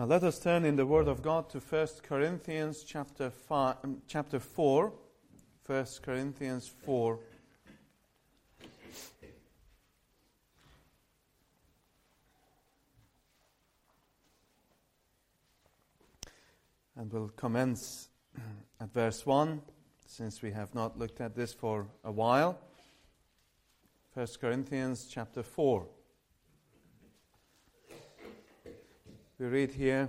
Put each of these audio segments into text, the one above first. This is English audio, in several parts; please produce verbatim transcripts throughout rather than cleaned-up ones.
Now let us turn in the Word of God to First Corinthians chapter five, chapter four. First Corinthians four. And we'll commence at verse one, since we have not looked at this for a while. First Corinthians chapter four. We read here,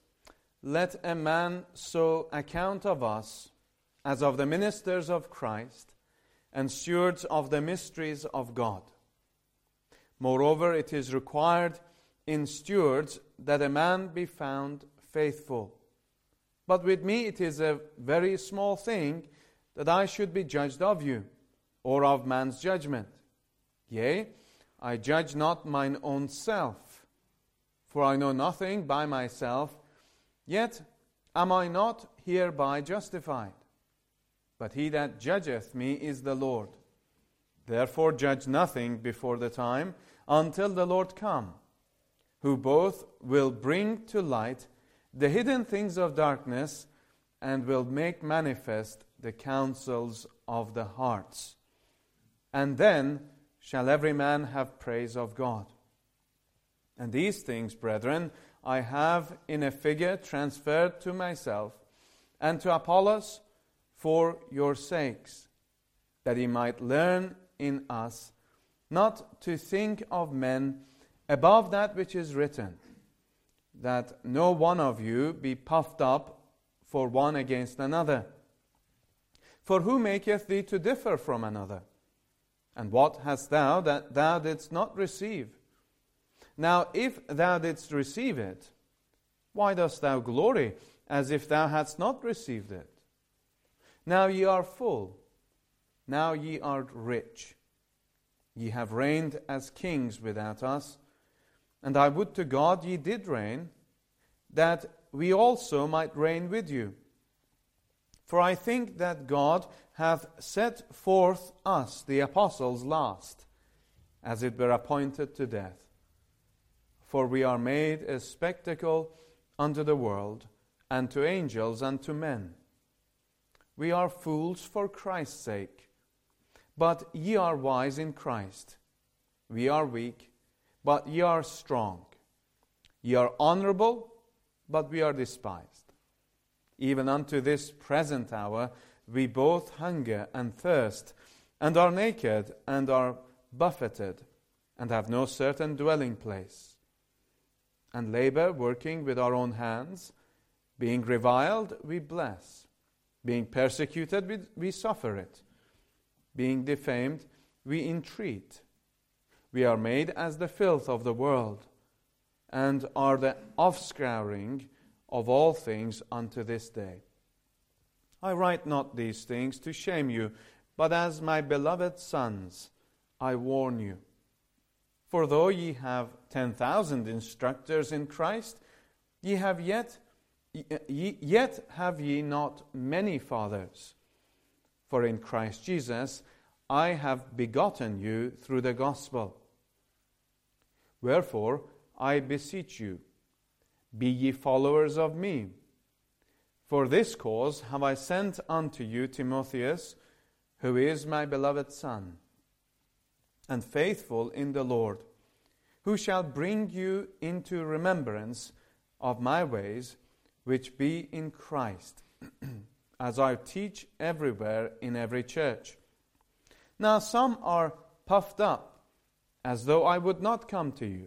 "Let a man so account of us as of the ministers of Christ and stewards of the mysteries of God. Moreover, it is required in stewards that a man be found faithful. But with me it is a very small thing that I should be judged of you, or of man's judgment. Yea, I judge not mine own self, for I know nothing by myself, yet am I not hereby justified. But he that judgeth me is the Lord. Therefore judge nothing before the time, until the Lord come, who both will bring to light the hidden things of darkness, and will make manifest the counsels of the hearts. And then shall every man have praise of God. And these things, brethren, I have in a figure transferred to myself, and to Apollos for your sakes, that he might learn in us not to think of men above that which is written, that no one of you be puffed up for one against another. For who maketh thee to differ from another? And what hast thou that thou didst not receive? Now if thou didst receive it, why dost thou glory as if thou hadst not received it? Now ye are full, now ye are rich. Ye have reigned as kings without us, and I would to God ye did reign, that we also might reign with you. For I think that God hath set forth us, the apostles, last, as it were appointed to death. For we are made a spectacle unto the world, and to angels, and to men. We are fools for Christ's sake, but ye are wise in Christ. We are weak, but ye are strong. Ye are honorable, but we are despised. Even unto this present hour we both hunger and thirst, and are naked, and are buffeted, and have no certain dwelling place. And labor, working with our own hands. Being reviled, we bless. Being persecuted, we, we suffer it. Being defamed, we entreat. We are made as the filth of the world, and are the offscouring of all things unto this day. I write not these things to shame you, but as my beloved sons, I warn you. For though ye have ten thousand instructors in Christ, ye have yet, ye, yet have ye not many fathers. For in Christ Jesus I have begotten you through the gospel. Wherefore I beseech you, be ye followers of me. For this cause have I sent unto you Timotheus, who is my beloved son, and faithful in the Lord, who shall bring you into remembrance of my ways, which be in Christ, as I teach everywhere in every church. Now some are puffed up, as though I would not come to you.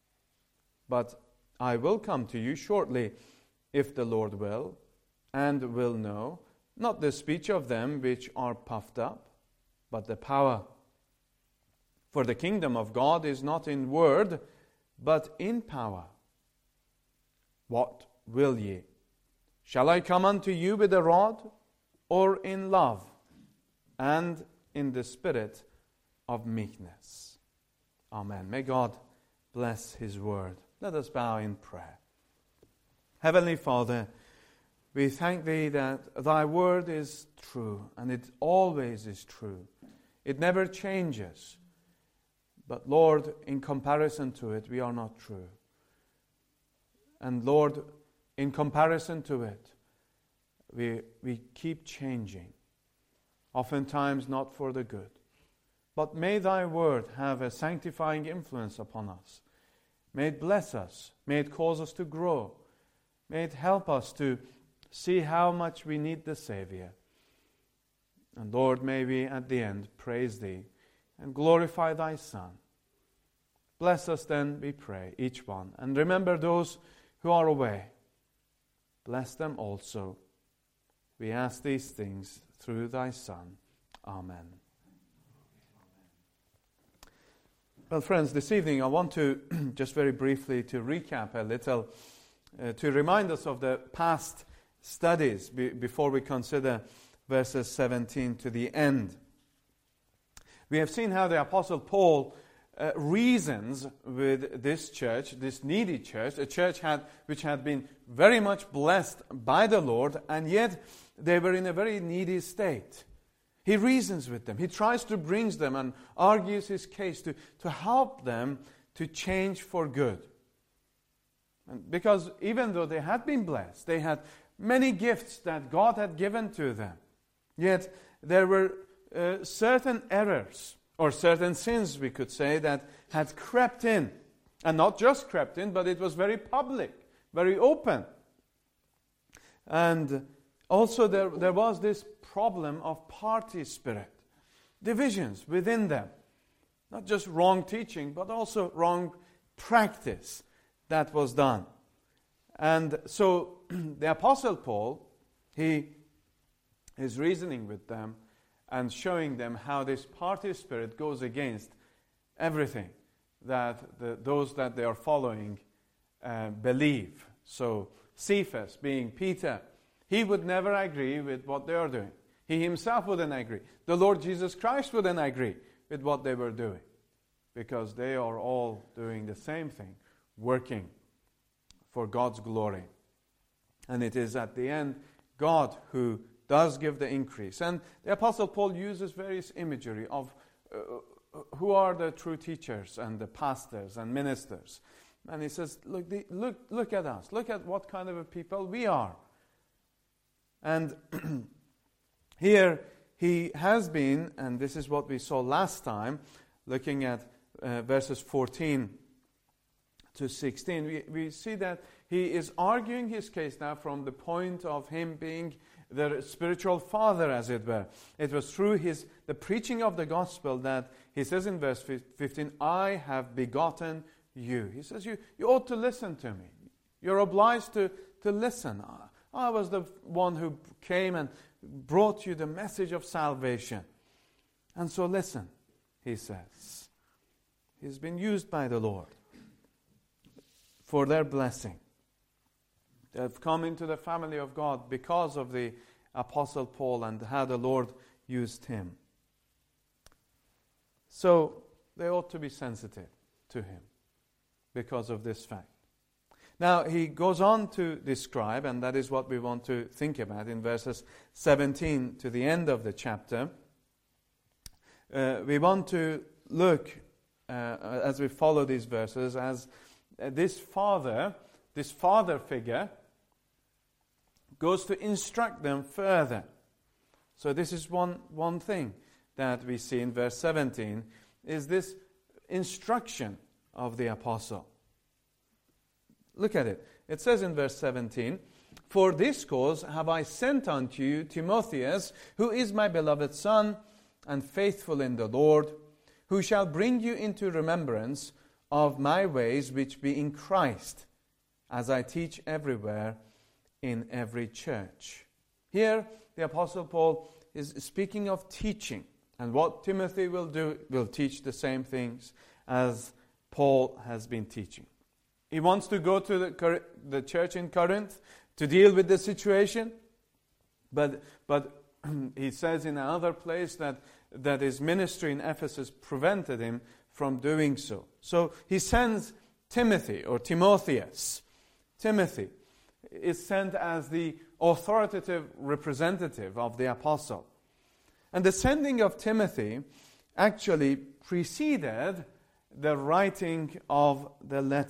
But I will come to you shortly, if the Lord will, and will know, not the speech of them which are puffed up, but the power. For the kingdom of God is not in word, but in power. What will ye? Shall I come unto you with a rod, or in love, and in the spirit of meekness? Amen. May God bless His word. Let us bow in prayer. Heavenly Father, we thank Thee that Thy word is true, and it always is true. It never changes. But Lord, in comparison to it, we are not true. And Lord, in comparison to it, we, we keep changing, oftentimes not for the good. But may thy word have a sanctifying influence upon us. May it bless us. May it cause us to grow. May it help us to see how much we need the Savior. And Lord, may we at the end praise thee and glorify thy Son. Bless us then, we pray, each one. And remember those who are away. Bless them also. We ask these things through thy Son. Amen. Well, friends, this evening I want to just very briefly to recap a little, uh, to remind us of the past studies be- before we consider verses seventeen to the end. We have seen how the Apostle Paul uh, reasons with this church, this needy church, a church had, which had been very much blessed by the Lord, and yet they were in a very needy state. He reasons with them. He tries to bring them and argues his case to, to help them to change for good. And because even though they had been blessed, they had many gifts that God had given to them, yet there were uh, certain errors or certain sins, we could say, that had crept in. And not just crept in, but it was very public, very open. And also there, there was this problem of party spirit, divisions within them. Not just wrong teaching, but also wrong practice that was done. And so the Apostle Paul, he is reasoning with them and showing them how this party spirit goes against everything that the, those that they are following uh, believe. So Cephas, being Peter, he would never agree with what they are doing. He himself wouldn't agree. The Lord Jesus Christ wouldn't agree with what they were doing, because they are all doing the same thing, working for God's glory. And it is at the end God who does give the increase. And the Apostle Paul uses various imagery of uh, who are the true teachers and the pastors and ministers. And he says, look, the, look, look at us. Look at what kind of a people we are. And here he has been, and this is what we saw last time, looking at uh, verses fourteen to sixteen, we, we see that he is arguing his case now from the point of him being the spiritual father, as it were. It was through his the preaching of the gospel that he says in verse fifteen, I have begotten you. He says, you, you ought to listen to me. You're obliged to, to listen. I was the one who came and brought you the message of salvation. And so listen, he says. He's been used by the Lord for their blessing. They have come into the family of God because of the Apostle Paul and how the Lord used him. So they ought to be sensitive to him because of this fact. Now he goes on to describe, and that is what we want to think about in verses seventeen to the end of the chapter. Uh, we want to look, uh, as we follow these verses, as uh, this father, this father figure, goes to instruct them further. So this is one, one thing that we see in verse seventeen, is this instruction of the apostle. Look at it. It says in verse seventeen, For this cause have I sent unto you Timotheus, who is my beloved son, and faithful in the Lord, who shall bring you into remembrance of my ways which be in Christ, as I teach everywhere in every church. Here, the Apostle Paul is speaking of teaching, and what Timothy will do, will teach the same things as Paul has been teaching. He wants to go to the, the church in Corinth to deal with the situation, but but he says in another place that, that his ministry in Ephesus prevented him from doing so. So he sends Timothy, or Timotheus. Timothy is sent as the authoritative representative of the apostle. And the sending of Timothy actually preceded the writing of the letter.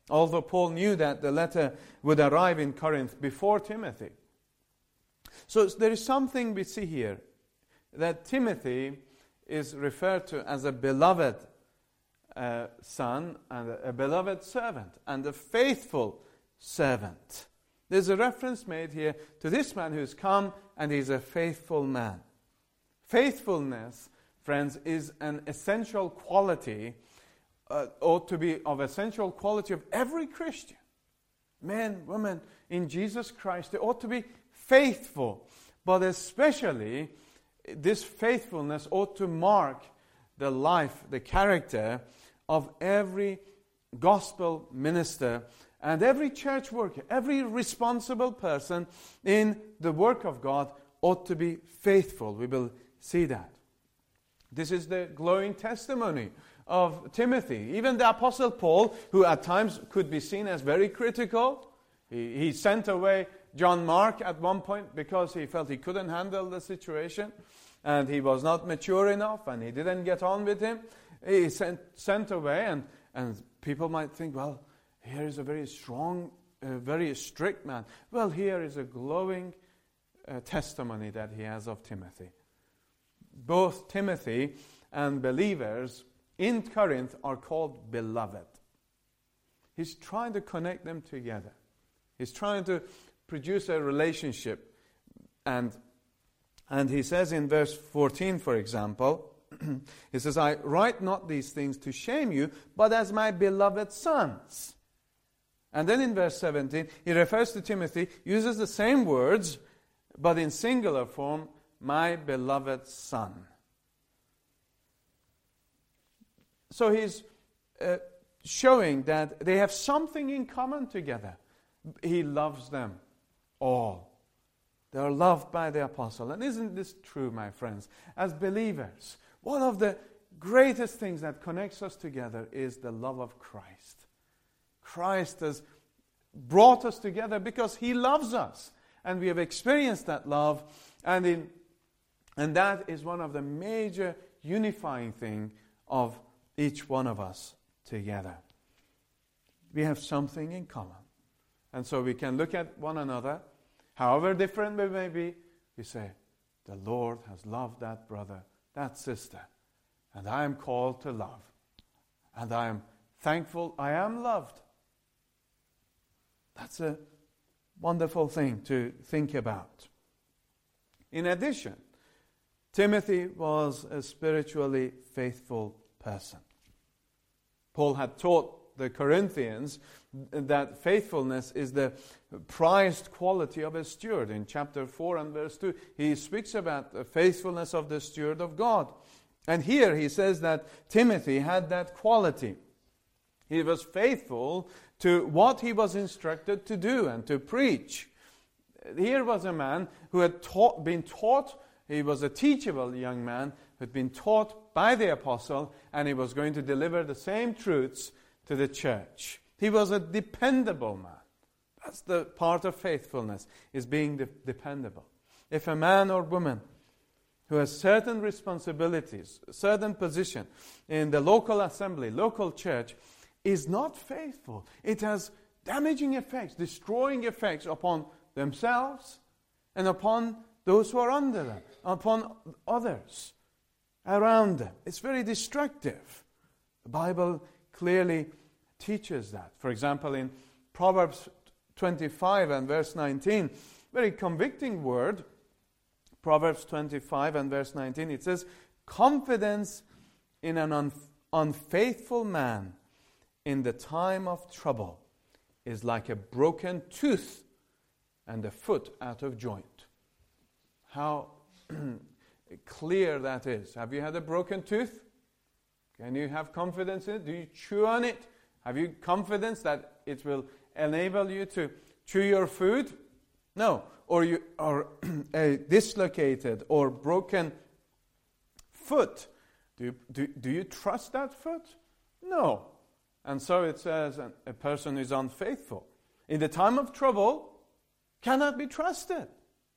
although Paul knew that the letter would arrive in Corinth before Timothy. So there is something we see here, that Timothy is referred to as a beloved uh, son and a, a beloved servant and a faithful servant. There's a reference made here to this man who's come, and he's a faithful man. Faithfulness, friends, is an essential quality, uh, ought to be of essential quality of every Christian. Men, women, in Jesus Christ, they ought to be faithful. But especially, this faithfulness ought to mark the life, the character of every gospel minister and every church worker. Every responsible person in the work of God ought to be faithful. We will see that. This is the glowing testimony of Timothy. Even the Apostle Paul, who at times could be seen as very critical, he, he sent away John Mark at one point because he felt he couldn't handle the situation and he was not mature enough and he didn't get on with him. He sent, sent away, and, and people might think, well, here is a very strong, uh, very strict man. Well, here is a glowing uh, testimony that he has of Timothy. Both Timothy and believers in Corinth are called beloved. He's trying to connect them together. He's trying to produce a relationship. And, and he says in verse fourteen, for example, he says, I write not these things to shame you, but as my beloved sons. And then in verse seventeen, he refers to Timothy, uses the same words, but in singular form, my beloved son. So he's uh, showing that they have something in common together. He loves them all. They are loved by the apostle. And isn't this true, my friends? As believers, one of the greatest things that connects us together is the love of Christ. Christ has brought us together because He loves us. And we have experienced that love. And, in, and that is one of the major unifying things of each one of us together. We have something in common. And so we can look at one another, however different we may be, we say, the Lord has loved that brother, that sister, and I am called to love. And I am thankful I am loved. That's a wonderful thing to think about. In addition, Timothy was a spiritually faithful person. Paul had taught the Corinthians that faithfulness is the prized quality of a steward. In chapter four and verse two, he speaks about the faithfulness of the steward of God. And here he says that Timothy had that quality. He was faithful to what he was instructed to do and to preach. Here was a man who had taught, been taught, he was a teachable young man, who had been taught by the apostle, and he was going to deliver the same truths to the church. He was a dependable man. That's the part of faithfulness, is being de- dependable. If a man or woman who has certain responsibilities, certain position in the local assembly, local church, is not faithful, it has damaging effects, destroying effects upon themselves and upon those who are under them, upon others around them. It's very destructive. The Bible clearly teaches that. For example, in Proverbs twenty-five and verse nineteen, very convicting word, Proverbs twenty-five and verse nineteen, it says, confidence in an un- unfaithful man in the time of trouble is like a broken tooth and a foot out of joint. How clear that is. Have you had a broken tooth? Can you have confidence in it? Do you chew on it? Have you confidence that it will enable you to chew your food? No. Or you or a dislocated or broken foot. Do you, do, do you trust that foot? No. And so it says a person who is unfaithful in the time of trouble cannot be trusted.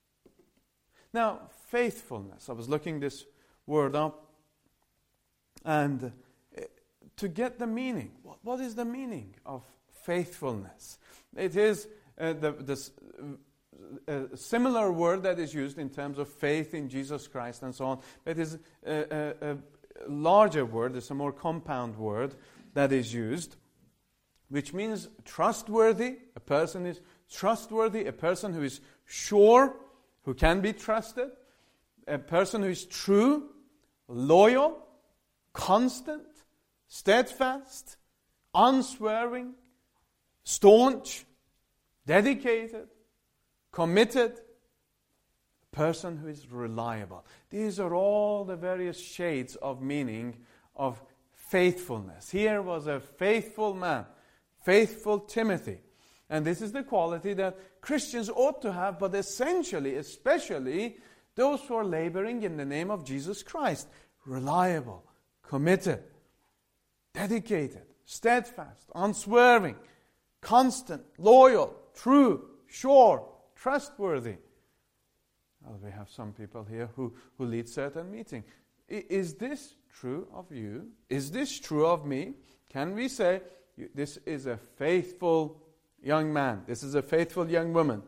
Now, faithfulness. I was looking this word up, and to get the meaning, what, what is the meaning of faithfulness. It is uh, the, the uh, similar word that is used in terms of faith in Jesus Christ and so on, but it is a, a, a larger word, it's a more compound word that is used, which means trustworthy. A person is trustworthy, a person who is sure, who can be trusted, a person who is true, loyal, constant, steadfast, unswerving, staunch, dedicated, committed, a person who is reliable. These are all the various shades of meaning of faithfulness. Here was a faithful man, faithful Timothy. And this is the quality that Christians ought to have, but essentially, especially those who are laboring in the name of Jesus Christ. Reliable, committed, dedicated, steadfast, unswerving, constant, loyal, true, sure, trustworthy. Well, we have some people here who, who lead certain meetings. I, is this true of you? Is this true of me? Can we say, this is a faithful young man, this is a faithful young woman?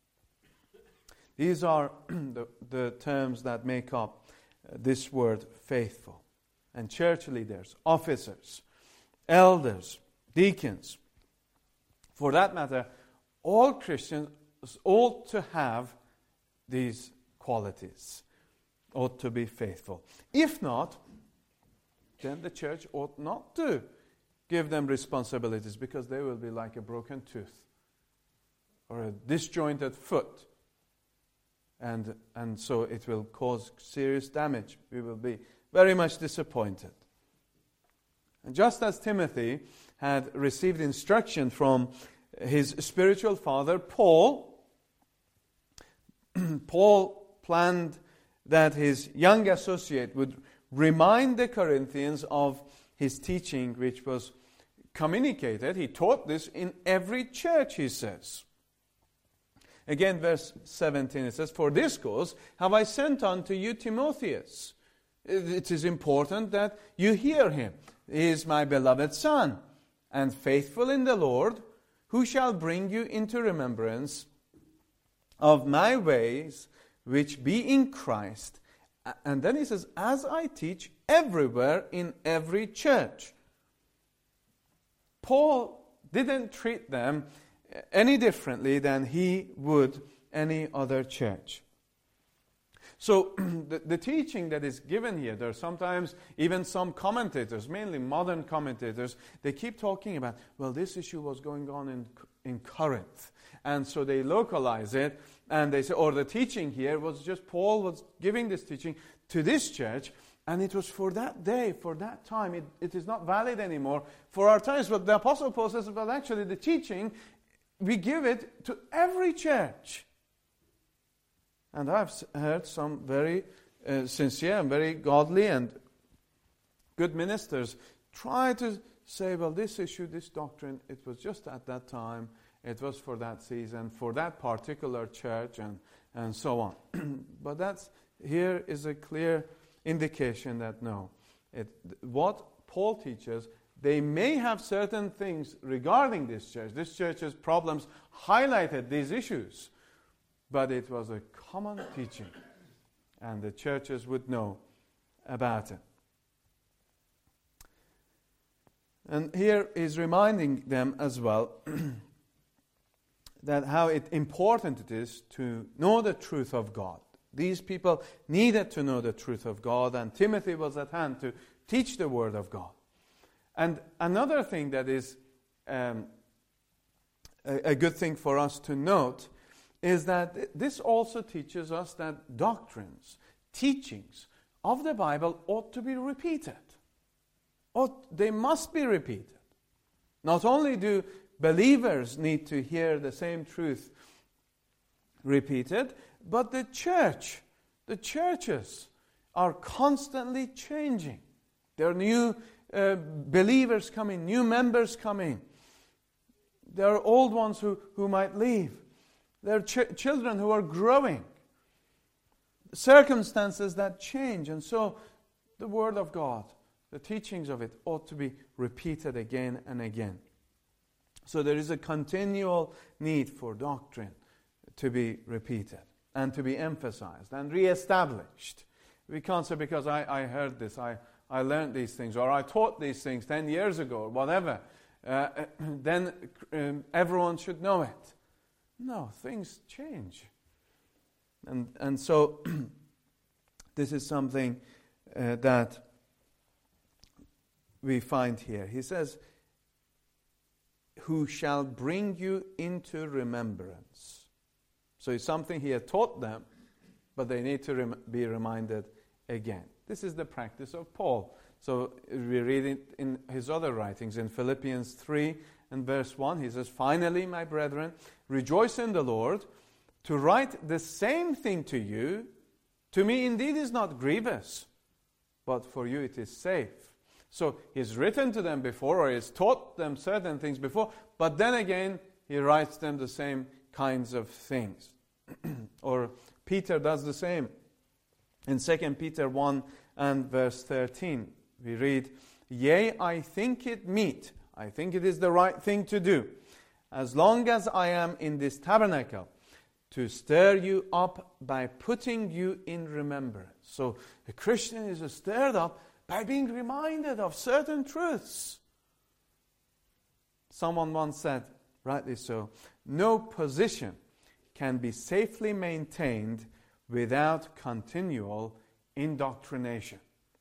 These are the, the terms that make up uh, this word faithful. And church leaders, officers, elders, deacons, for that matter, all Christians ought to have these qualities, ought to be faithful. If not, then the church ought not to give them responsibilities, because they will be like a broken tooth or a disjointed foot. And, and so it will cause serious damage. We will be very much disappointed. And just as Timothy had received instruction from his spiritual father, Paul, Paul planned that his young associate would remind the Corinthians of his teaching, which was communicated. He taught this in every church, he says. Again, verse seventeen, it says, "For this cause have I sent unto you Timotheus." It is important that you hear him. He is my beloved son, and faithful in the Lord, who shall bring you into remembrance of my ways, which be in Christ. And then he says, as I teach everywhere in every church. Paul didn't treat them any differently than he would any other church. So the, the teaching that is given here, there are sometimes even some commentators, mainly modern commentators, they keep talking about, well, this issue was going on in, in Corinth. And so they localize it, and they say, or the teaching here was just Paul was giving this teaching to this church, and it was for that day, for that time. It, it is not valid anymore for our times. But the Apostle Paul says, well, actually the teaching, we give it to every church. And I've heard some very uh, sincere and very godly and good ministers try to say, well, this issue, this doctrine, it was just at that time, it was for that season, for that particular church, and, and so on. But that's, here is a clear indication that no, it, what Paul teaches, they may have certain things regarding this church. This church's problems highlighted these issues, but it was a common teaching, and the churches would know about it. And here is reminding them as well that how it, important it is to know the truth of God. These people needed to know the truth of God, and Timothy was at hand to teach the Word of God. And another thing that is um, a, a good thing for us to note is that this also teaches us that doctrines, teachings of the Bible ought to be repeated. Ought, they must be repeated. Not only do believers need to hear the same truth repeated, but the church, the churches are constantly changing. There are new uh, believers coming, new members coming. There are old ones who, who might leave. There are ch- children who are growing. Circumstances that change. And so the Word of God, the teachings of it ought to be repeated again and again. So there is a continual need for doctrine to be repeated and to be emphasized and reestablished. We can't say because I, I heard this, I, I learned these things, or I taught these things ten years ago, or whatever, uh, then um, everyone should know it. No, things change. And, and so this is something uh, that we find here. He says, who shall bring you into remembrance. So it's something he had taught them, but they need to rem- be reminded again. This is the practice of Paul. So we read it in his other writings. In Philippians three and verse one, he says, finally, my brethren, rejoice in the Lord. To write the same thing to you, to me indeed is not grievous, but for you it is safe. So he's written to them before, or he's taught them certain things before, but then again he writes them the same kinds of things. Or Peter does the same. In Second Peter one and verse thirteen, we read, yea, I think it meet, I think it is the right thing to do, as long as I am in this tabernacle, to stir you up by putting you in remembrance. So a Christian is stirred up by being reminded of certain truths. Someone once said, rightly so, no position can be safely maintained without continual indoctrination.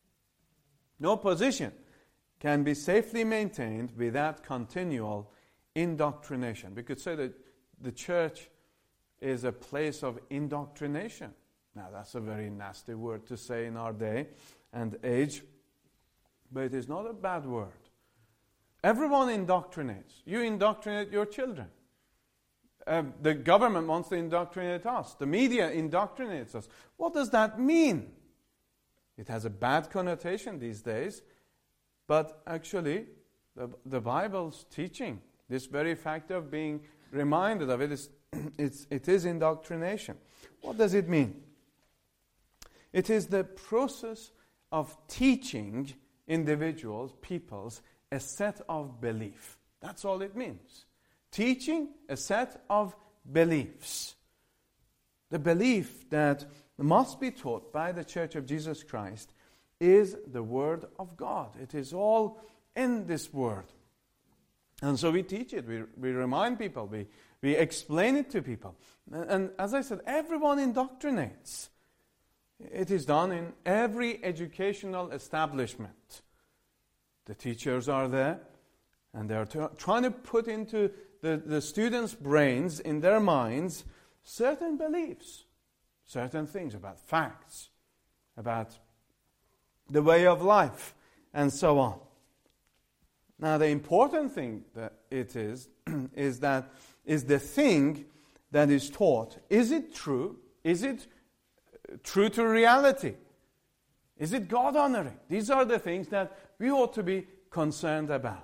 No position can be safely maintained without continual indoctrination. We could say that the church is a place of indoctrination. Now, that's a very nasty word to say in our day and age, but it is not a bad word. Everyone indoctrinates. You indoctrinate your children. Uh, the government wants to indoctrinate us. The media indoctrinates us. What does that mean? It has a bad connotation these days, but actually, the, the Bible's teaching, this very fact of being reminded of it, is it's, it is indoctrination. What does it mean? It is the process of teaching individuals, peoples, a set of belief. That's all it means. Teaching a set of beliefs. The belief that must be taught by the Church of Jesus Christ is the Word of God. It is all in this Word. And so we teach it. We, we remind people. We, we explain it to people. And, and as I said, everyone indoctrinates. It is done in every educational establishment. The teachers are there, and they're t- trying to put into the, the students' brains, in their minds, certain beliefs, certain things about facts, about the way of life, and so on. Now, the important thing that it is, is that is the thing that is taught. Is it true? Is it true to reality? Is it God-honoring? These are the things that we ought to be concerned about.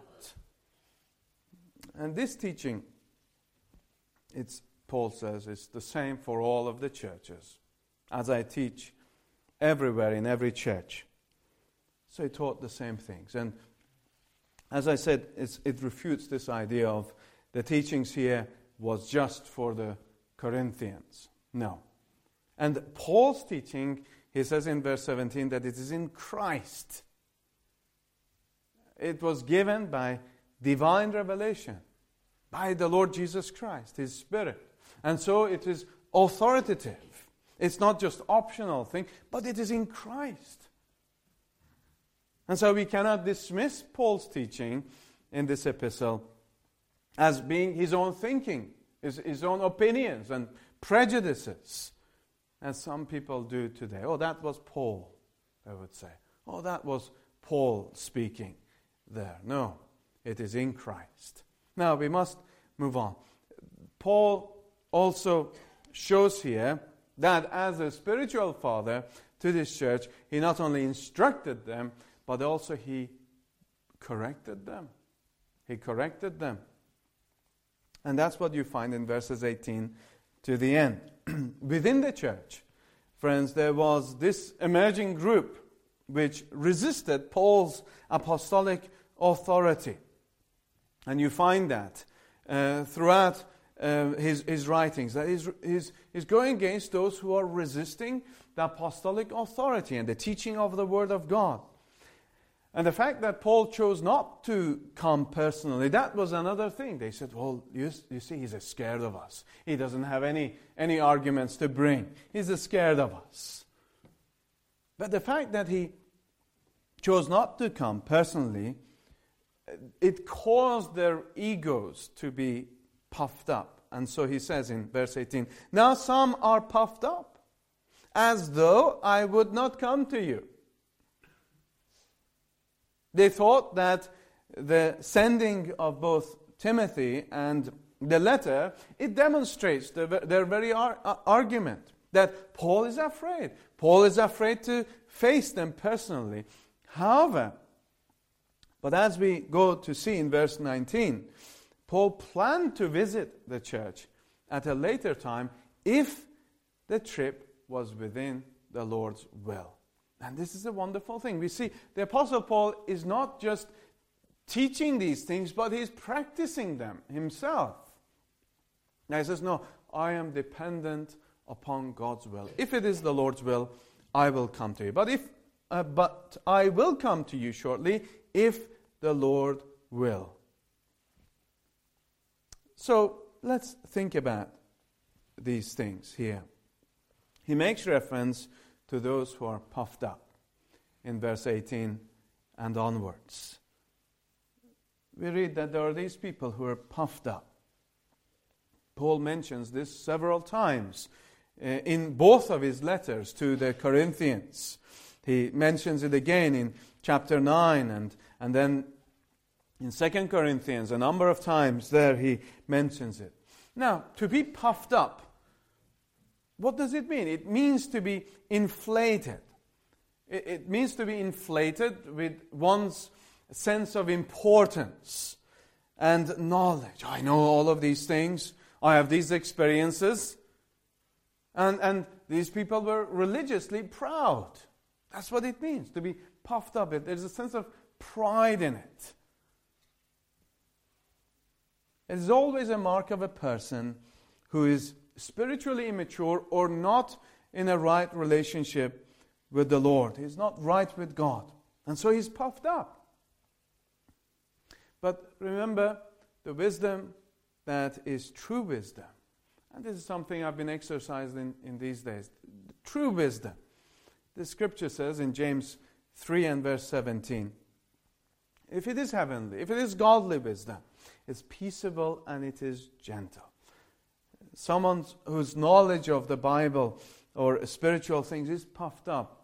And this teaching, it's Paul says, is the same for all of the churches, as I teach everywhere in every church. So he taught the same things. And as I said, it's, it refutes this idea of the teachings here was just for the Corinthians. No. And Paul's teaching, he says in verse seventeen, that it is in Christ. It was given by divine revelation, by the Lord Jesus Christ, His Spirit. And so it is authoritative. It's not just optional thing, but it is in Christ. And so we cannot dismiss Paul's teaching in this epistle as being his own thinking, his, his own opinions and prejudices, as some people do today. Oh, that was Paul, I would say. Oh, that was Paul speaking there. No, it is in Christ. Now, we must move on. Paul also shows here that as a spiritual father to this church, he not only instructed them, but also he corrected them. He corrected them. And that's what you find in verses eighteen to the end. Within the church, friends, there was this emerging group which resisted Paul's apostolic authority. And you find that uh, throughout uh, his, his writings, that he's, he's, he's going against those who are resisting the apostolic authority and the teaching of the Word of God. And the fact that Paul chose not to come personally, that was another thing. They said, well, you, you see, he's scared of us. He doesn't have any, any arguments to bring. He's scared of us. But the fact that he chose not to come personally, it caused their egos to be puffed up. And so he says in verse eighteen, now some are puffed up, as though I would not come to you. They thought that the sending of both Timothy and the letter, it demonstrates the, their very ar- argument that Paul is afraid. Paul is afraid to face them personally. However, but as we go to see in verse nineteen, Paul planned to visit the church at a later time if the trip was within the Lord's will. And this is a wonderful thing. We see the Apostle Paul is not just teaching these things, but he's practicing them himself. Now he says, no, I am dependent upon God's will. If it is the Lord's will, I will come to you. But if, uh, but I will come to you shortly, if the Lord will. So let's think about these things here. He makes reference to those who are puffed up in verse eighteen and onwards. We read that there are these people who are puffed up. Paul mentions this several times uh, in both of his letters to the Corinthians. He mentions it again in chapter nine and, and then in Second Corinthians, a number of times there he mentions it. Now, to be puffed up, what does it mean? It means to be inflated. It, it means to be inflated with one's sense of importance and knowledge. I know all of these things. I have these experiences. And, and these people were religiously proud. That's what it means, to be puffed up. There's a sense of pride in it. It is always a mark of a person who is spiritually immature or not in a right relationship with the Lord. He's not right with God. And so he's puffed up. But remember, the wisdom that is true wisdom, and this is something I've been exercising in these days, true wisdom. The scripture says in James three and verse seventeen, if it is heavenly, if it is godly wisdom, it's peaceable and it is gentle. Someone whose knowledge of the Bible or spiritual things is puffed up,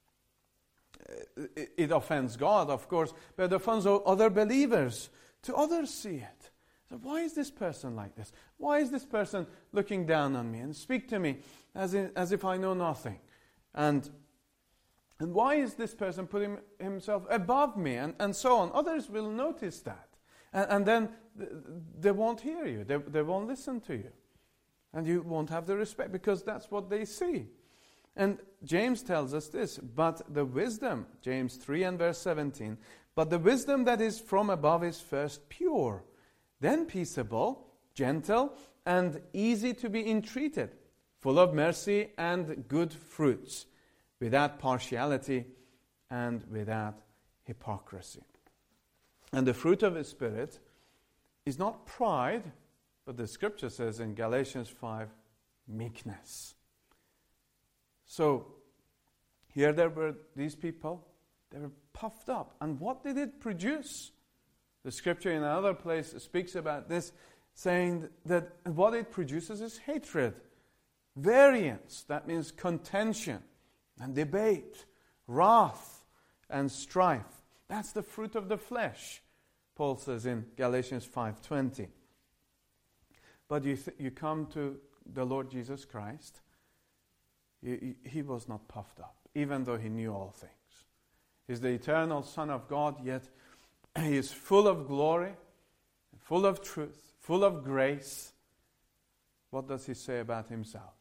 it, it offends God, of course, but it offends other believers. To others see it. So why is this person like this? Why is this person looking down on me and speak to me as, in, as if I know nothing? And and why is this person putting himself above me? And, and so on. Others will notice that. And, and then they won't hear you. They, they won't listen to you. And you won't have the respect because that's what they see. And James tells us this, but the wisdom, James three and verse seventeen, but the wisdom that is from above is first pure, then peaceable, gentle, and easy to be entreated, full of mercy and good fruits, without partiality and without hypocrisy. And the fruit of the Spirit is not pride, but the scripture says in Galatians five, meekness. So, here there were these people, they were puffed up. And what did it produce? The scripture in another place speaks about this, saying that what it produces is hatred, variance, that means contention, and debate, wrath, and strife. That's the fruit of the flesh, Paul says in Galatians five twenty. But you, th- you come to the Lord Jesus Christ, he, he was not puffed up, even though he knew all things. He's the eternal Son of God, yet he is full of glory, full of truth, full of grace. What does he say about himself?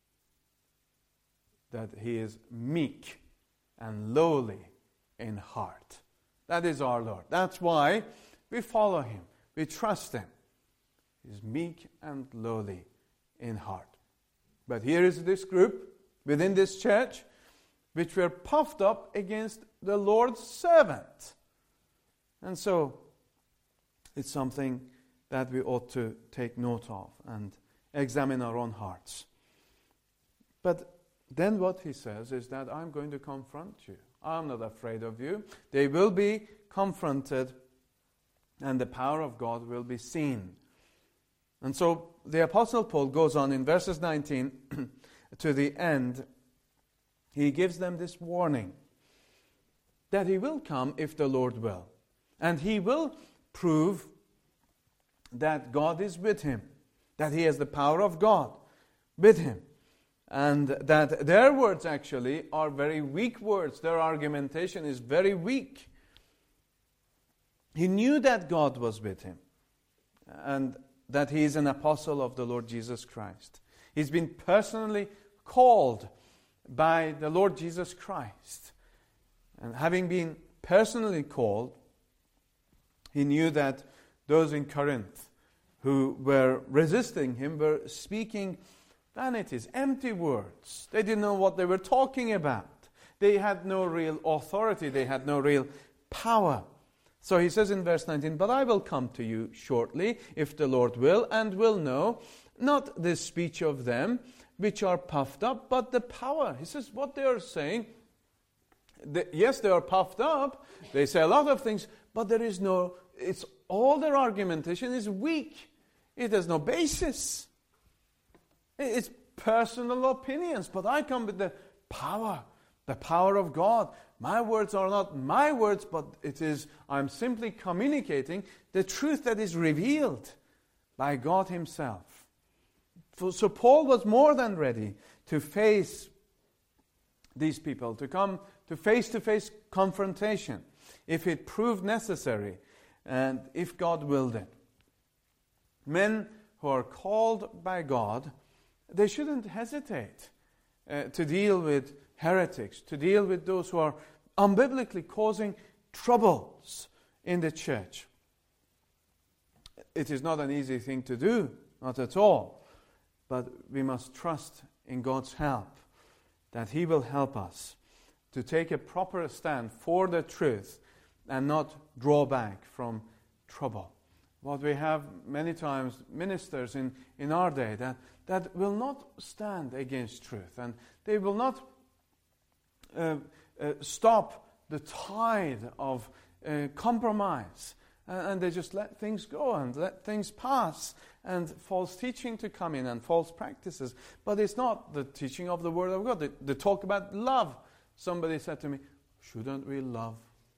That he is meek and lowly in heart. That is our Lord. That's why we follow him. We trust him. is meek and lowly in heart. But here is this group within this church which were puffed up against the Lord's servant. And so it's something that we ought to take note of and examine our own hearts. But then what he says is that I'm going to confront you. I'm not afraid of you. They will be confronted and the power of God will be seen. And so the Apostle Paul goes on in verses nineteen to the end. He gives them this warning that he will come if the Lord will. And he will prove that God is with him, that he has the power of God with him. And that their words actually are very weak words. Their argumentation is very weak. He knew that God was with him and that he is an apostle of the Lord Jesus Christ. He's been personally called by the Lord Jesus Christ. And having been personally called, he knew that those in Corinth who were resisting him were speaking vanities, empty words. They didn't know what they were talking about. They had no real authority. They had no real power. So he says in verse nineteen, "But I will come to you shortly, if the Lord will, and will know, not the speech of them which are puffed up, but the power." He says what they are saying, they, yes, they are puffed up. They say a lot of things, but there is no, it's all their argumentation is weak. It has no basis. It's personal opinions, but I come with the power, the power of God. My words are not my words, but it is, I'm simply communicating the truth that is revealed by God himself. So Paul was more than ready to face these people, to come to face-to-face confrontation, if it proved necessary, and if God willed it. Men who are called by God, they shouldn't hesitate uh, to deal with heretics, to deal with those who are unbiblically causing troubles in the church. It is not an easy thing to do, not at all. But we must trust in God's help, that he will help us to take a proper stand for the truth and not draw back from trouble. What we have many times, ministers in, in our day that, that will not stand against truth, and they will not uh, uh, stop the tide of uh, compromise, uh, and they just let things go and let things pass, and false teaching to come in and false practices. But it's not the teaching of the Word of God. They, they talk about love. Somebody said to me, shouldn't we love?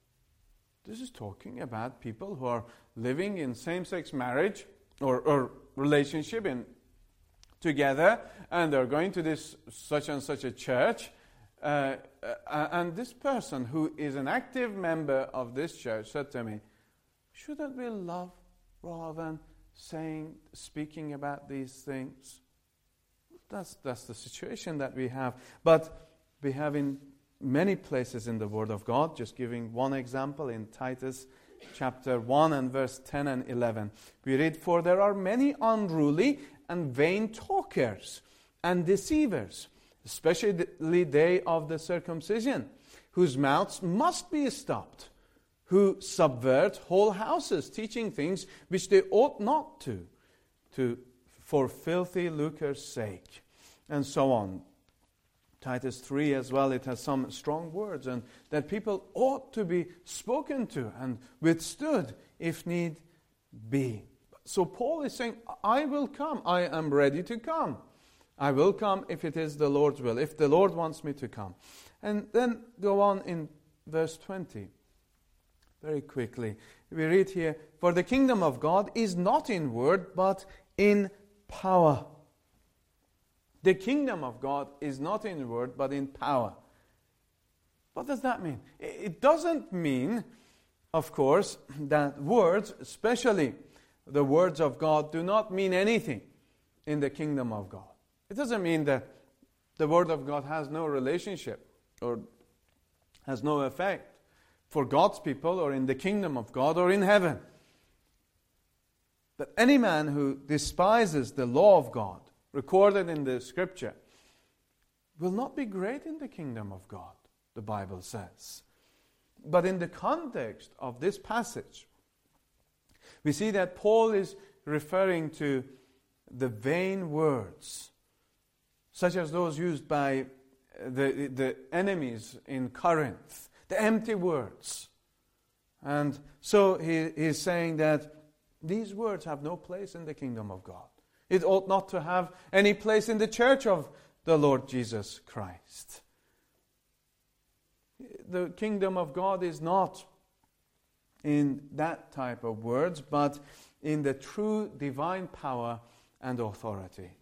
This is talking about people who are living in same-sex marriage or, or relationship in together, and they're going to this such and such a church, uh, uh, and this person who is an active member of this church said to me, shouldn't we love rather than saying, speaking about these things? That's that's the situation that we have. But we have in many places in the Word of God, just giving one example in Titus chapter one and verse ten and eleven. We read, "For there are many unruly and vain talkers and deceivers, especially they of the circumcision, whose mouths must be stopped, who subvert whole houses, teaching things which they ought not to, to for filthy lucre's sake," and so on. Titus three as well, it has some strong words, and that people ought to be spoken to and withstood if need be. So Paul is saying, I will come. I am ready to come. I will come if it is the Lord's will, if the Lord wants me to come. And then go on in verse twenty. Very quickly. We read here, "For the kingdom of God is not in word, but in power." The kingdom of God is not in word, but in power. What does that mean? It doesn't mean, of course, that words, especially the words of God, do not mean anything in the kingdom of God. It doesn't mean that the word of God has no relationship or has no effect for God's people or in the kingdom of God or in heaven. But any man who despises the law of God, recorded in the Scripture, will not be great in the kingdom of God, the Bible says. But in the context of this passage, we see that Paul is referring to the vain words, such as those used by the, the enemies in Corinth, the empty words. And so he is saying that these words have no place in the kingdom of God. It ought not to have any place in the church of the Lord Jesus Christ. The kingdom of God is not in that type of words, but in the true divine power and authority.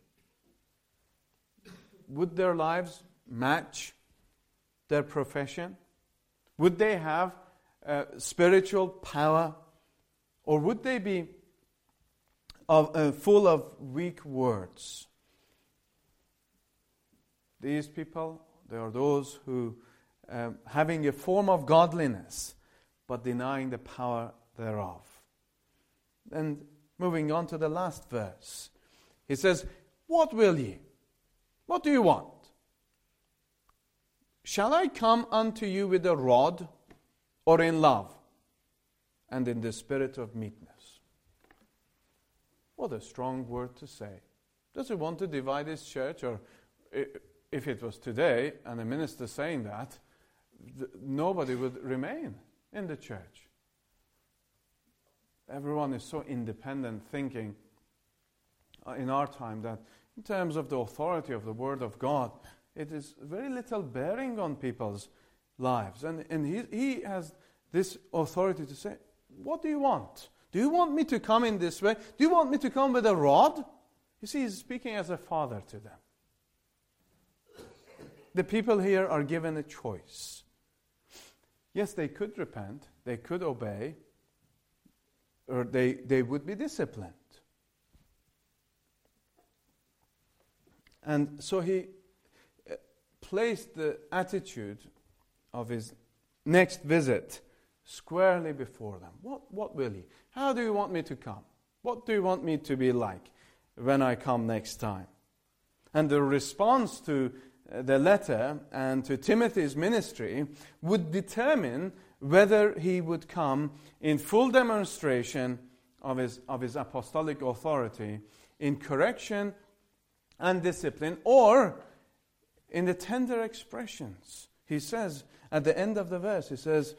Would their lives match their profession? Would they have uh, spiritual power? Or would they be of, uh, full of weak words? These people, they are those who, um, having a form of godliness, but denying the power thereof. And moving on to the last verse, he says, "What will ye? What do you want? Shall I come unto you with a rod, or in love, and in the spirit of meekness?" What a strong word to say. Does he want to divide his church? Or if it was today, and a minister saying that, th- nobody would remain in the church. Everyone is so independent, thinking uh, in our time that in terms of the authority of the Word of God, it is very little bearing on people's lives. And, and he, he has this authority to say, what do you want? Do you want me to come in this way? Do you want me to come with a rod? You see, he's speaking as a father to them. The people here are given a choice. Yes, they could repent, they could obey, or they, they would be disciplined. And so he uh, placed the attitude of his next visit squarely before them. What, what will he? How do you want me to come? What do you want me to be like when I come next time? And the response to the letter and to Timothy's ministry would determine whether he would come in full demonstration of his, of his apostolic authority, in correction and discipline, or in the tender expressions. He says, at the end of the verse, he says,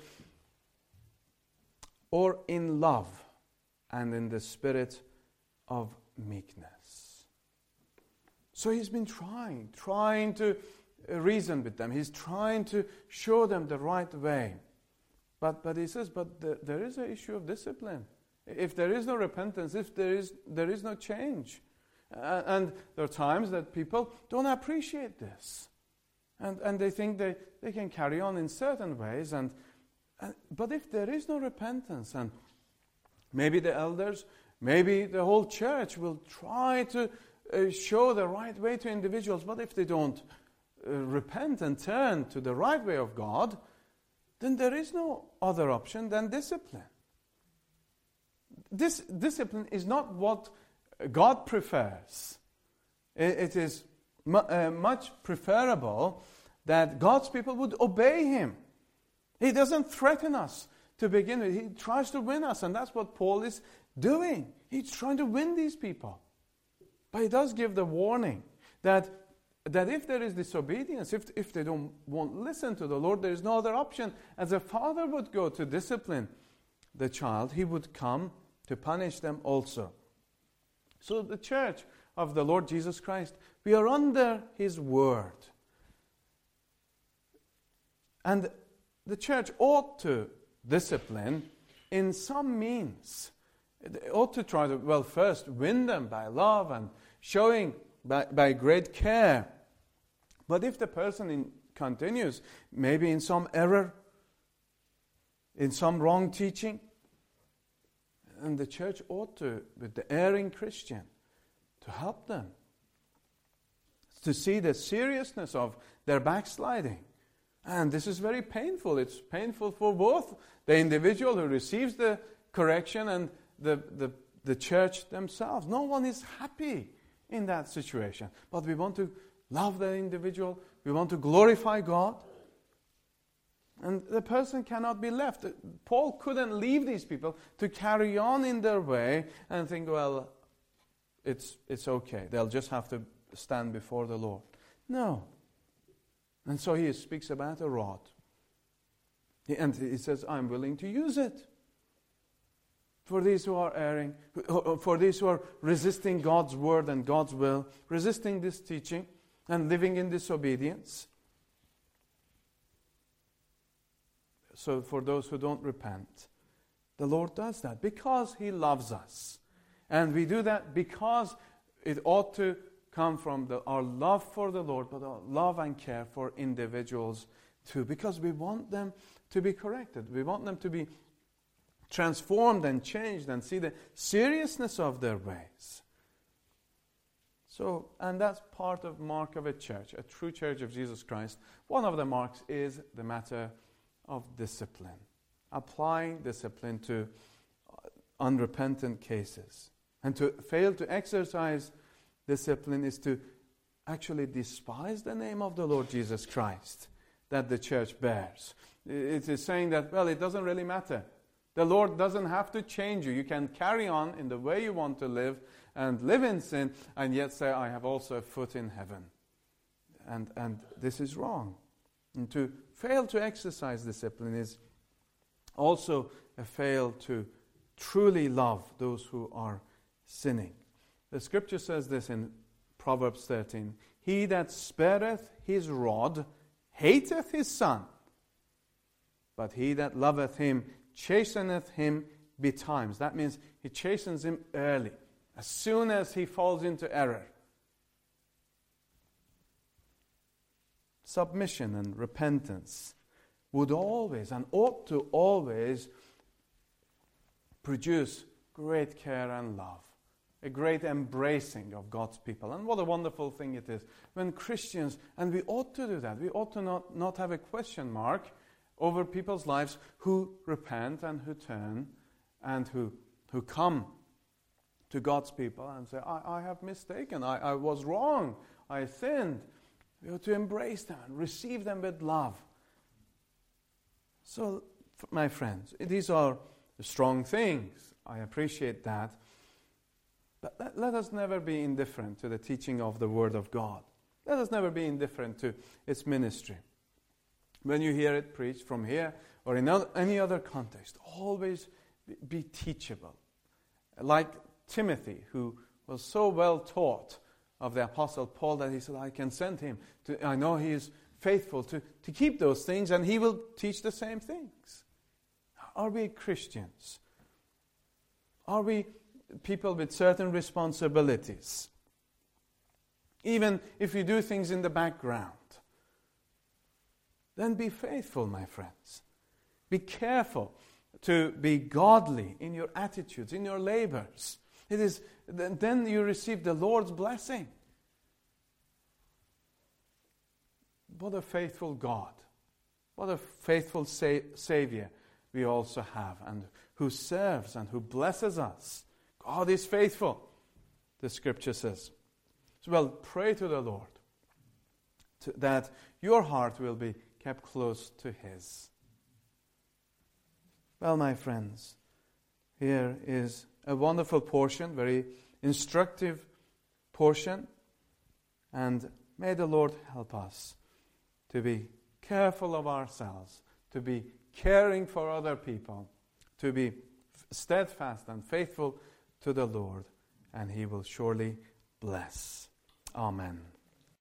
or in love and in the spirit of meekness. So he's been trying, trying to reason with them. He's trying to show them the right way. But but he says, but the, there is an issue of discipline. If there is no repentance, if there is there is no change. Uh, and there are times that people don't appreciate this. And and they think they, they can carry on in certain ways. And, and But if there is no repentance, and maybe the elders, maybe the whole church will try to uh, show the right way to individuals, but if they don't uh, repent and turn to the right way of God, then there is no other option than discipline. This discipline is not what God prefers. It, it is mu- uh, much preferable that God's people would obey Him. He doesn't threaten us to begin with. He tries to win us, and that's what Paul is doing. He's trying to win these people. But he does give the warning that that if there is disobedience, if, if they don't won't listen to the Lord, there is no other option. As a father would go to discipline the child, he would come to punish them also. So the church of the Lord Jesus Christ, we are under His word. And the church ought to discipline in some means. It ought to try to, well, first win them by love and showing by, by great care. But if the person in, continues, maybe in some error, in some wrong teaching, and the church ought to, with the erring Christian, to help them, to see the seriousness of their backsliding. And this is very painful. It's painful for both the individual who receives the correction and the, the, the church themselves. No one is happy in that situation. But we want to love the individual. We want to glorify God. And the person cannot be left. Paul couldn't leave these people to carry on in their way and think, well, it's it's okay. They'll just have to stand before the Lord. No. And so he speaks about a rod. And he says, I'm willing to use it. For these who are erring, for these who are resisting God's word and God's will, resisting this teaching and living in disobedience. So for those who don't repent, the Lord does that because He loves us. And we do that because it ought to come from the, our love for the Lord, but our love and care for individuals too. Because we want them to be corrected. We want them to be transformed and changed and see the seriousness of their ways. So, and that's part of mark of a church, a true church of Jesus Christ. One of the marks is the matter of discipline, applying discipline to unrepentant cases. And to fail to exercise discipline is to actually despise the name of the Lord Jesus Christ that the church bears. It is saying that, well, it doesn't really matter. The Lord doesn't have to change you. You can carry on in the way you want to live and live in sin and yet say, I have also a foot in heaven. And, and this is wrong. And to fail to exercise discipline is also a fail to truly love those who are sinning. The scripture says this in Proverbs thirteen, He that spareth his rod hateth his son, but he that loveth him chasteneth him betimes. That means he chastens him early, as soon as he falls into error. Submission and repentance would always and ought to always produce great care and love, a great embracing of God's people. And what a wonderful thing it is when Christians, and we ought to do that, we ought to not, not have a question mark over people's lives who repent and who turn and who, who come to God's people and say, I, I have mistaken, I, I was wrong, I sinned. We ought to embrace them and receive them with love. So, my friends, these are strong things. I appreciate that. But let, let us never be indifferent to the teaching of the Word of God. Let us never be indifferent to its ministry. When you hear it preached from here or in any other context, always be, be teachable. Like Timothy, who was so well taught of the Apostle Paul that he said, I can send him. To, I know he is faithful to, to keep those things and he will teach the same things. Are we Christians? Are we people with certain responsibilities? Even if we do things in the background, then be faithful, my friends. Be careful to be godly in your attitudes, in your labors. It is then you receive the Lord's blessing. What a faithful God. What a faithful sa- Savior we also have, and who serves and who blesses us. God is faithful, the Scripture says. So, well, pray to the Lord to, that your heart will be kept close to His. Well, my friends, here is a wonderful portion, very instructive portion, and may the Lord help us to be careful of ourselves, to be caring for other people, to be steadfast and faithful to the Lord, and He will surely bless. Amen.